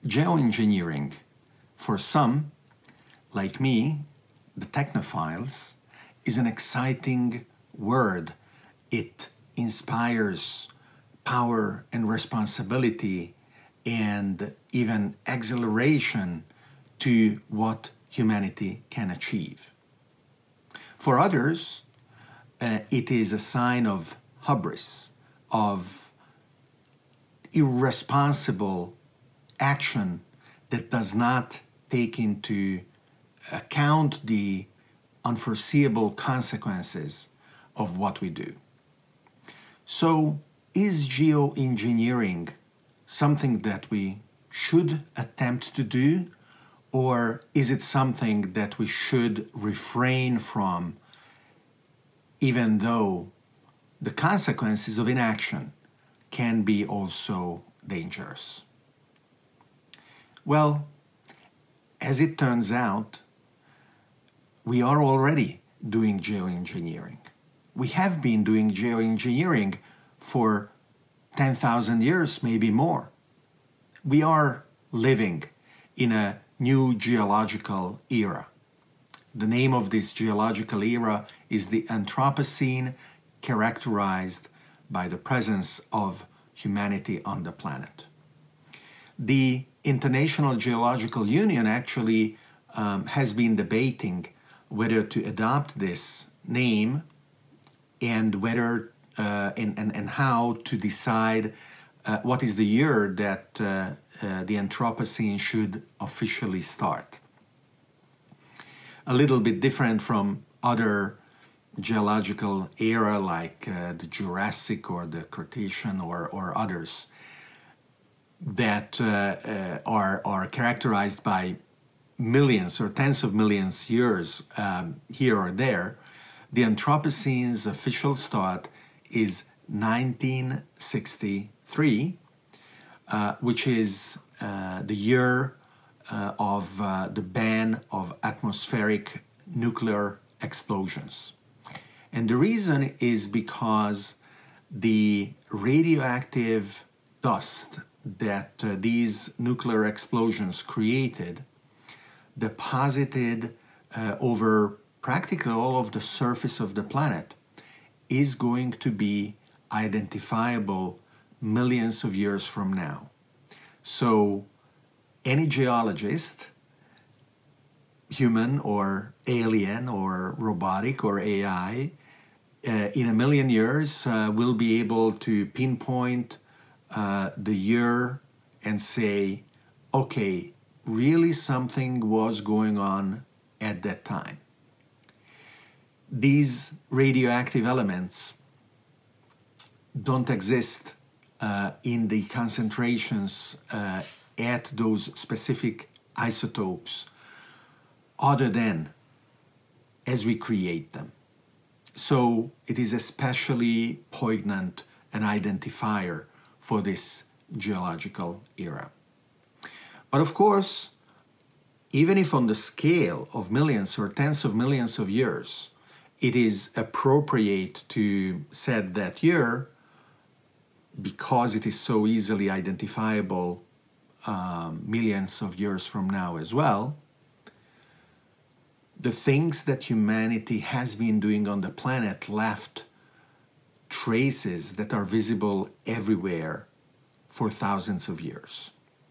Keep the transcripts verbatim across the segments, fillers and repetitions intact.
Geoengineering, for some, like me, the technophiles, is an exciting word. It inspires power and responsibility and even exhilaration to what humanity can achieve. For others, uh, it is a sign of hubris, of irresponsible action that does not take into account the unforeseeable consequences of what we do. So, is geoengineering something that we should attempt to do, or is it something that we should refrain from, even though the consequences of inaction can be also dangerous? Well, as it turns out, we are already doing geoengineering. We have been doing geoengineering for ten thousand years, maybe more. We are living in a new geological era. The name of this geological era is the Anthropocene, characterized by the presence of humanity on the planet. The International Geological Union actually um, has been debating whether to adopt this name and whether uh, and, and, and how to decide uh, what is the year that uh, uh, the Anthropocene should officially start. A little bit different from other geological era like uh, the Jurassic or the Cretaceous or, or others that uh, uh, are, are characterized by millions or tens of millions years um, here or there. The Anthropocene's official start is nineteen sixty-three, uh, which is uh, the year uh, of uh, the ban of atmospheric nuclear explosions. And the reason is because the radioactive dust that uh, these nuclear explosions created deposited uh, over practically all of the surface of the planet is going to be identifiable millions of years from now. So any geologist, human or alien or robotic or A I, uh, in a million years uh, will be able to pinpoint uh, the year and say, okay, really something was going on at that time. These radioactive elements don't exist uh, in the concentrations uh, at those specific isotopes other than as we create them. So it is especially poignant an identifier for this geological era. But of course, even if on the scale of millions or tens of millions of years, it is appropriate to set that year because it is so easily identifiable um, millions of years from now as well, the things that humanity has been doing on the planet left traces that are visible everywhere for thousands of years.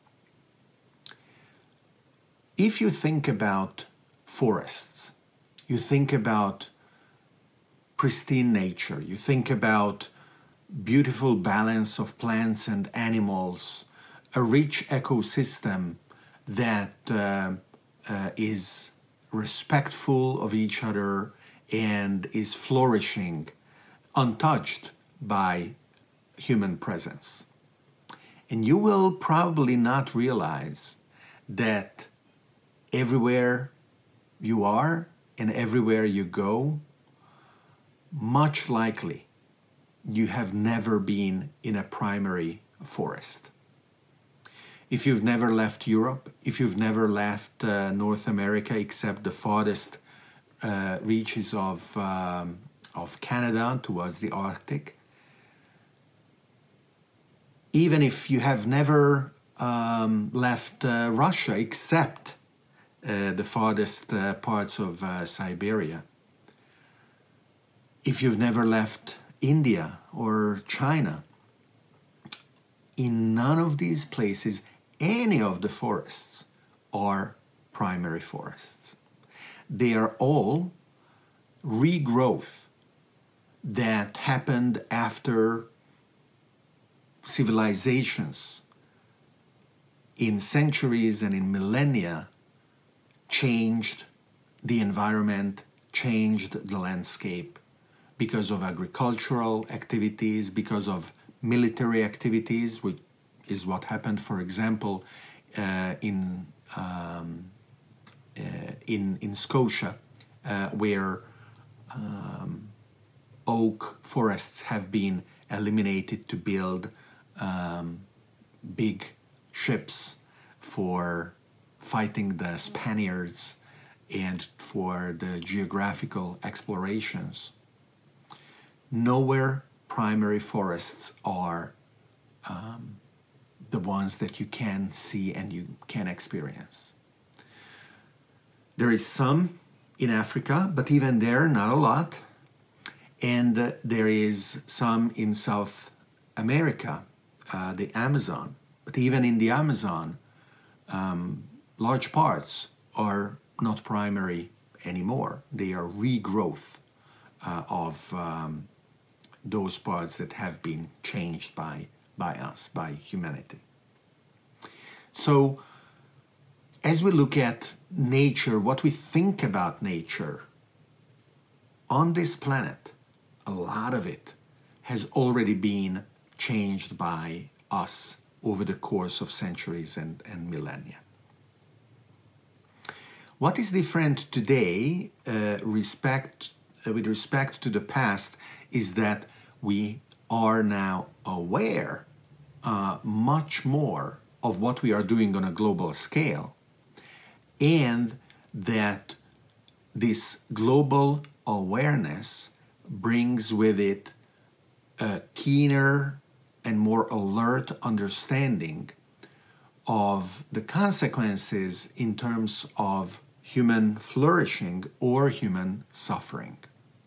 If you think about forests, you think about pristine nature, you think about beautiful balance of plants and animals, a rich ecosystem that uh, uh, is respectful of each other and is flourishing, untouched by human presence. And you will probably not realize that everywhere you are and everywhere you go, much likely you have never been in a primary forest. If you've never left Europe, if you've never left uh, North America except the farthest uh, reaches of, um, of Canada towards the Arctic, even if you have never um, left uh, Russia except uh, the farthest uh, parts of uh, Siberia. If you've never left India or China, in none of these places, any of the forests are primary forests. They are all regrowth that happened after civilizations in centuries and in millennia changed the environment, changed the landscape because of agricultural activities, because of military activities, which is what happened, for example, uh, in, um, uh, in, in Scotia, uh, where um, oak forests have been eliminated to build um, big ships for fighting the Spaniards and for the geographical explorations. Nowhere primary forests are um, the ones that you can see and you can experience. There is some in Africa, but even there, not a lot. And uh, there is some in South America, uh, the Amazon. But even in the Amazon, um, large parts are not primary anymore. They are regrowth uh, of um, those parts that have been changed by, by us, by humanity. So, as we look at nature, what we think about nature on this planet, a lot of it has already been changed by us over the course of centuries and, and millennia. What is different today uh, respect, uh, with respect to the past is that we are now aware uh, much more of what we are doing on a global scale, and that this global awareness brings with it a keener and more alert understanding of the consequences in terms of human flourishing or human suffering.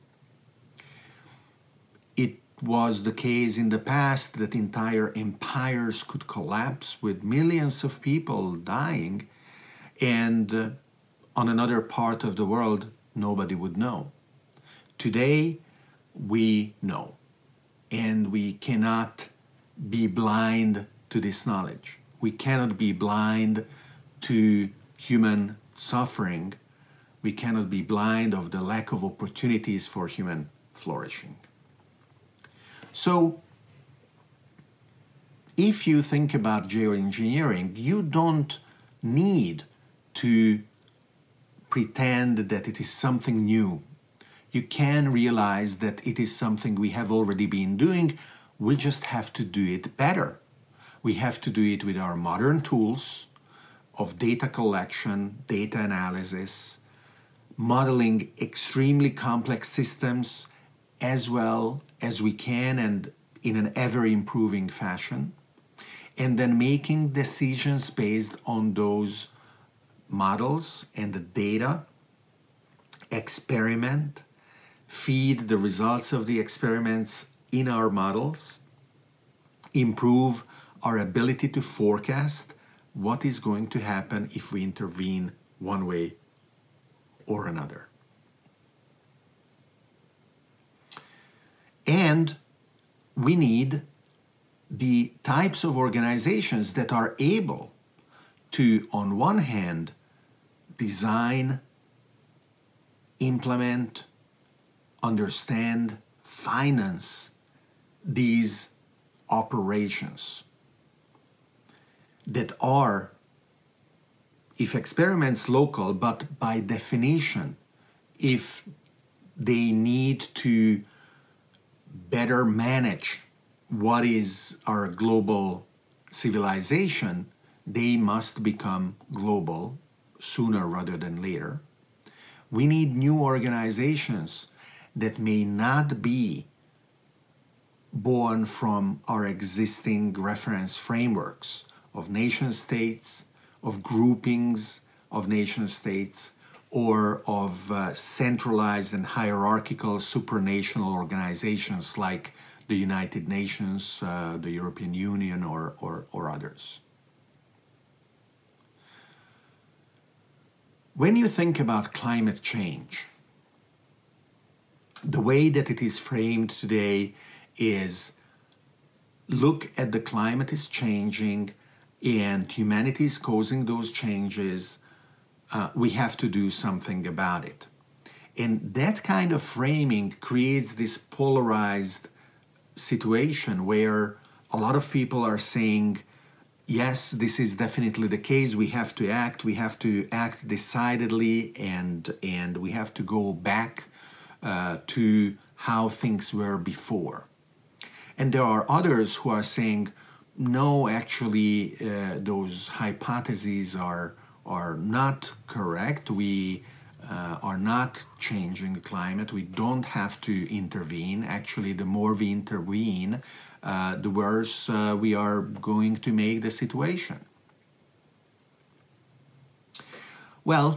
It was the case in the past that entire empires could collapse with millions of people dying, and uh, on another part of the world, nobody would know. Today, we know, and we cannot be blind to this knowledge. We cannot be blind to human suffering. We cannot be blind of the lack of opportunities for human flourishing. So, if you think about geoengineering, you don't need to pretend that it is something new. You can realize that it is something we have already been doing. We just have to do it better. We have to do it with our modern tools of data collection, data analysis, modeling extremely complex systems as well as we can and in an ever-improving fashion, and then making decisions based on those models and the data, experiment, feed the results of the experiments in our models, improve our ability to forecast what is going to happen if we intervene one way or another. And we need the types of organizations that are able to, on one hand, design, implement, understand, finance these operations that are, if experiments local, but by definition, if they need to better manage what is our global civilization, they must become global sooner rather than later. We need new organizations that may not be born from our existing reference frameworks of nation states, of groupings of nation states, or of uh, centralized and hierarchical supranational organizations like the United Nations, uh, the European Union, or, or, or others. When you think about climate change, the way that it is framed today is look at the climate is changing and humanity is causing those changes. Uh, we have to do something about it. And that kind of framing creates this polarized situation where a lot of people are saying, yes, this is definitely the case. We have to act. We have to act decidedly, and and we have to go back uh, to how things were before. And there are others who are saying, no, actually, uh, those hypotheses are are not correct. We uh, are not changing the climate. We don't have to intervene. Actually, the more we intervene, Uh, the worse uh, we are going to make the situation. Well,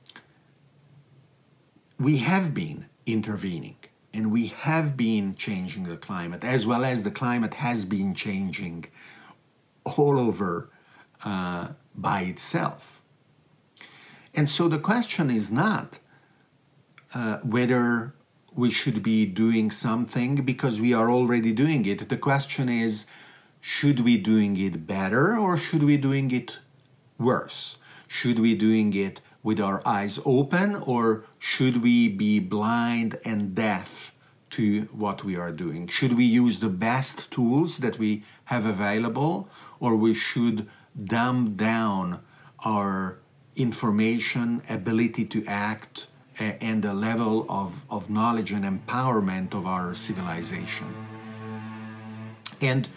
we have been intervening and we have been changing the climate, as well as the climate has been changing all over uh, by itself. And so the question is not uh, whether we should be doing something, because we are already doing it. The question is, should we doing it better or should we doing it worse? Should we doing it with our eyes open or should we be blind and deaf to what we are doing? Should we use the best tools that we have available, or we should dumb down our information, ability to act, and the level of, of knowledge and empowerment of our civilization? And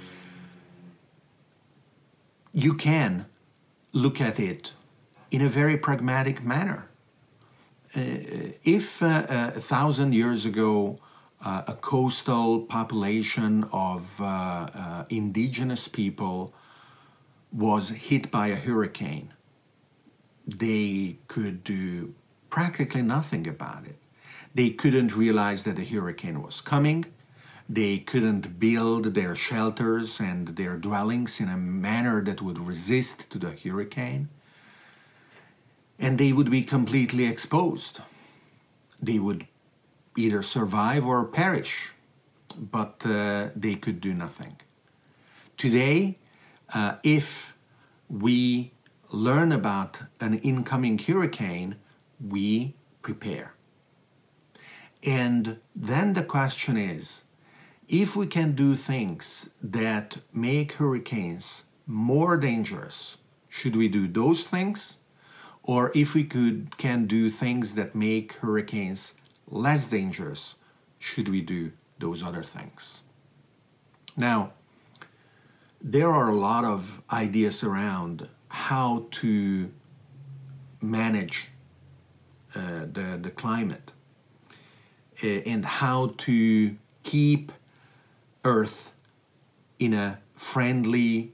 you can look at it in a very pragmatic manner. Uh, if uh, a thousand years ago, uh, a coastal population of uh, uh, indigenous people was hit by a hurricane, they could do practically nothing about it. They couldn't realize that a hurricane was coming. They couldn't build their shelters and their dwellings in a manner that would resist to the hurricane. And they would be completely exposed. They would either survive or perish, but uh, they could do nothing. Today, uh, if we learn about an incoming hurricane, we prepare. And then the question is, if we can do things that make hurricanes more dangerous, should we do those things? Or if we could can do things that make hurricanes less dangerous, should we do those other things? Now, there are a lot of ideas around how to manage uh, the, the climate uh, and how to keep Earth in a friendly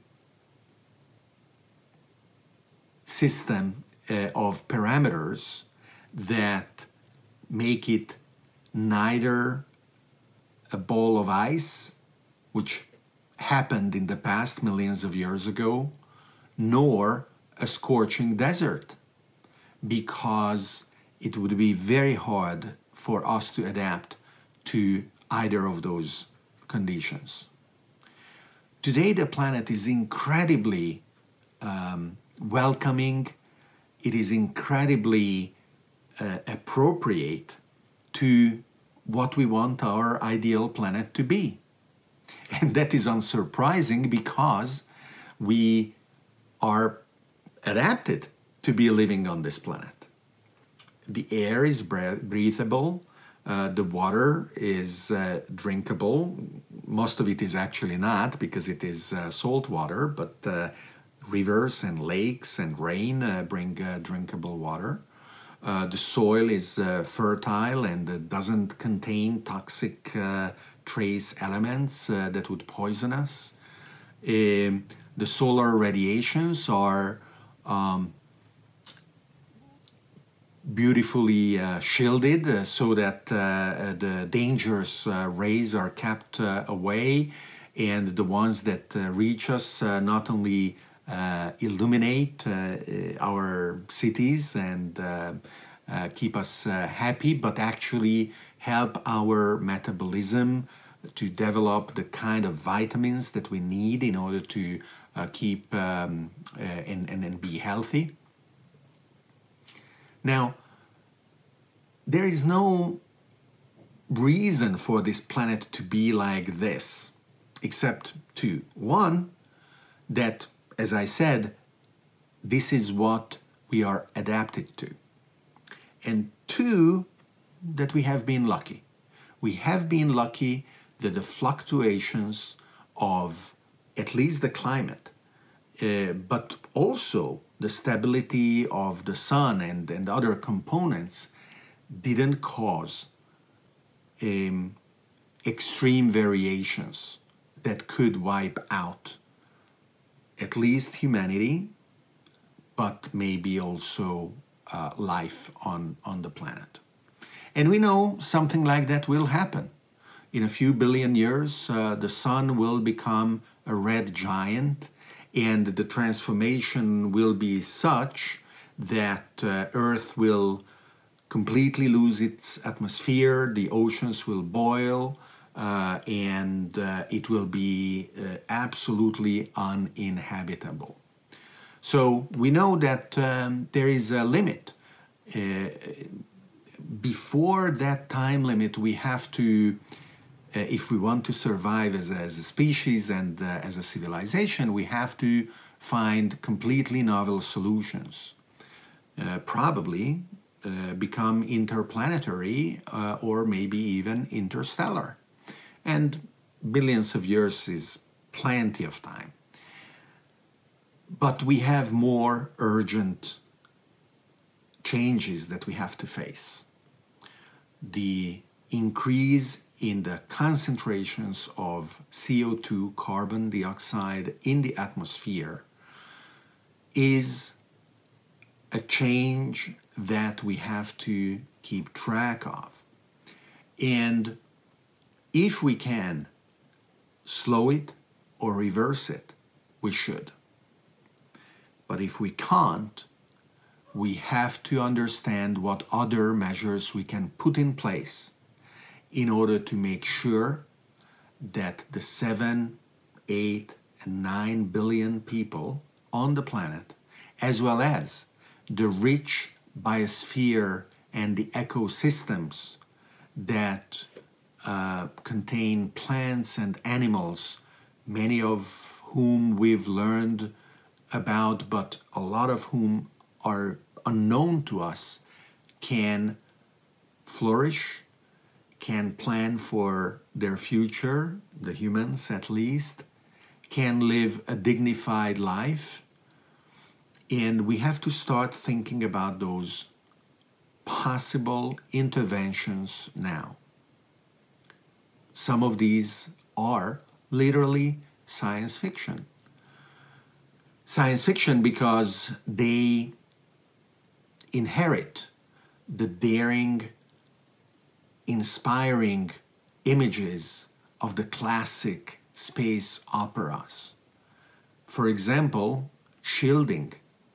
system uh, of parameters that make it neither a ball of ice, which happened in the past millions of years ago, nor a scorching desert, because it would be very hard for us to adapt to either of those conditions. Today, the planet is incredibly um, welcoming. It is incredibly uh, appropriate to what we want our ideal planet to be. And that is unsurprising because we are adapted to be living on this planet. The air is breathable, uh, the water is uh, drinkable. Most of it is actually not, because it is uh, salt water, but uh, rivers and lakes and rain uh, bring uh, drinkable water. Uh, the soil is uh, fertile and uh, doesn't contain toxic uh, trace elements uh, that would poison us. Um, the solar radiations are um, beautifully uh, shielded uh, so that uh, the dangerous uh, rays are kept uh, away, and the ones that uh, reach us uh, not only uh, illuminate uh, our cities and uh, uh, keep us uh, happy, but actually help our metabolism to develop the kind of vitamins that we need in order to uh, keep um, uh, and, and, and be healthy. Now, there is no reason for this planet to be like this, except two. One, that, as I said, this is what we are adapted to. And two, that we have been lucky. We have been lucky that the fluctuations of at least the climate, uh, but also the stability of the sun and, and other components didn't cause um, extreme variations that could wipe out at least humanity, but maybe also uh, life on, on the planet. And we know something like that will happen. In a few billion years, uh, the sun will become a red giant, and the transformation will be such that uh, Earth will completely lose its atmosphere, the oceans will boil, uh, and uh, it will be uh, absolutely uninhabitable. So we know that um, there is a limit. Uh, before that time limit, we have to, uh, if we want to survive as a, as a species and uh, as a civilization, we have to find completely novel solutions. Uh, probably uh, become interplanetary uh, or maybe even interstellar. And billions of years is plenty of time. But we have more urgent changes that we have to face. The increase in the concentrations of C O two, carbon dioxide, in the atmosphere is a change that we have to keep track of. And if we can slow it or reverse it, we should. But if we can't, we have to understand what other measures we can put in place in order to make sure that the seven, eight, and nine billion people on the planet, as well as the rich biosphere and the ecosystems that uh, contain plants and animals, many of whom we've learned about, but a lot of whom are unknown to us, can flourish, can plan for their future, the humans at least, can live a dignified life. And we have to start thinking about those possible interventions now. Some of these are literally science fiction. Science fiction because they inherit the daring, inspiring images of the classic space operas. For example, shielding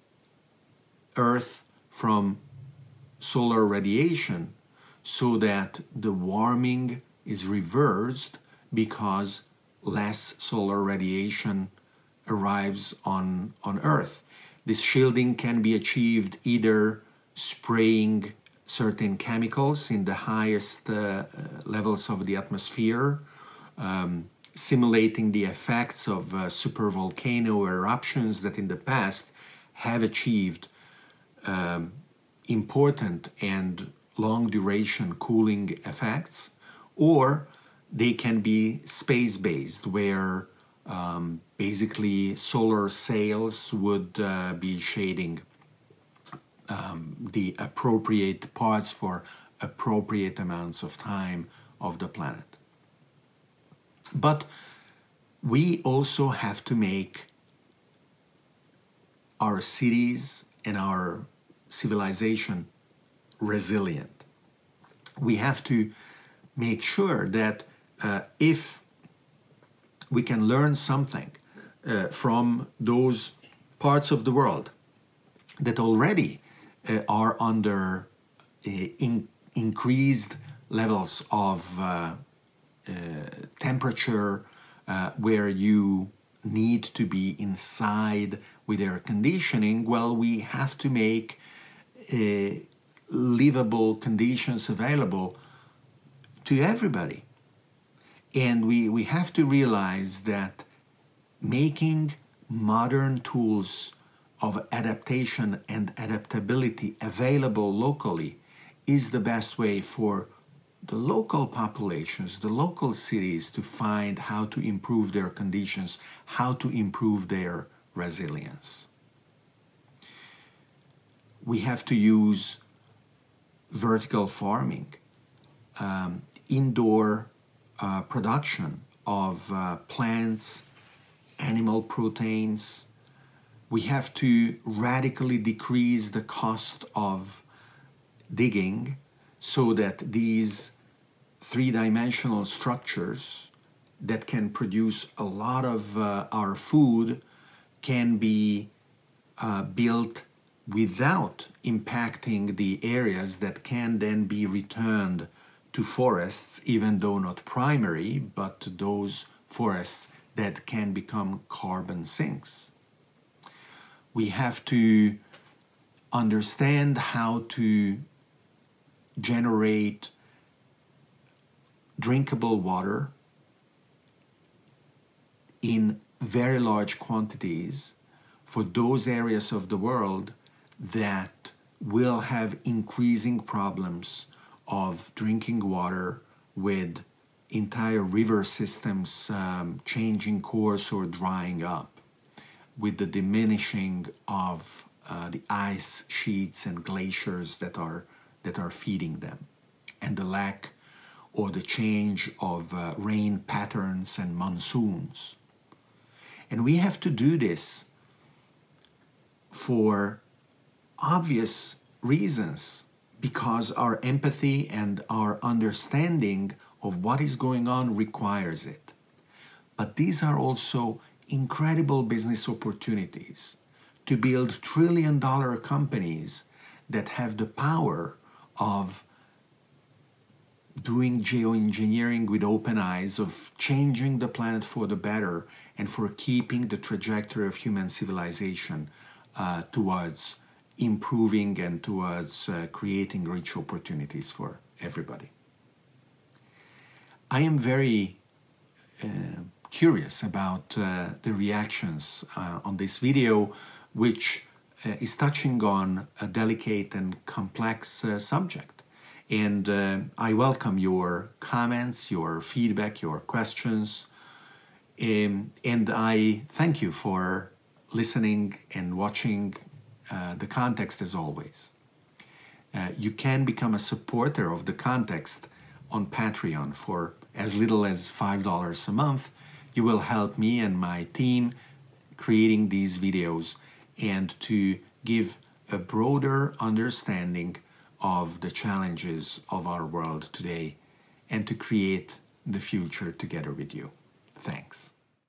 Earth from solar radiation so that the warming is reversed because less solar radiation arrives on, on Earth. This shielding can be achieved either spraying certain chemicals in the highest uh, levels of the atmosphere, um, simulating the effects of uh, supervolcano eruptions that in the past have achieved um, important and long duration cooling effects, or they can be space-based, where um, basically solar sails would uh, be shading um, the appropriate parts for appropriate amounts of time of the planet. But we also have to make our cities and our civilization resilient. We have to make sure that uh, if we can learn something uh, from those parts of the world that already uh, are under uh, in, increased levels of uh, uh, temperature, uh, where you need to be inside with air conditioning, well, we have to make uh, livable conditions available to everybody. And we, we have to realize that making modern tools of adaptation and adaptability available locally is the best way for the local populations, the local cities, to find how to improve their conditions, how to improve their resilience. We have to use vertical farming, um, indoor uh, production of uh, plants, animal proteins. We have to radically decrease the cost of digging so that these three-dimensional structures that can produce a lot of uh, our food can be uh, built without impacting the areas that can then be returned to forests, even though not primary, but those forests that can become carbon sinks. We have to understand how to generate drinkable water in very large quantities for those areas of the world that will have increasing problems of drinking water, with entire river systems um, changing course or drying up, with the diminishing of uh, the ice sheets and glaciers that are that are feeding them, and the lack or the change of uh, rain patterns and monsoons. And we have to do this for obvious reasons, because our empathy and our understanding of what is going on requires it. But these are also incredible business opportunities to build trillion dollar companies that have the power of doing geoengineering with open eyes, of changing the planet for the better, and for keeping the trajectory of human civilization uh, towards improving and towards uh, creating rich opportunities for everybody. I am very uh, curious about uh, the reactions uh, on this video, which uh, is touching on a delicate and complex uh, subject. And uh, I welcome your comments, your feedback, your questions. Um, and I thank you for listening and watching uh, The Context as always. Uh, you can become a supporter of The Context on Patreon for as little as five dollars a month. You will help me and my team creating these videos and to give a broader understanding of the challenges of our world today and to create the future together with you. Thanks.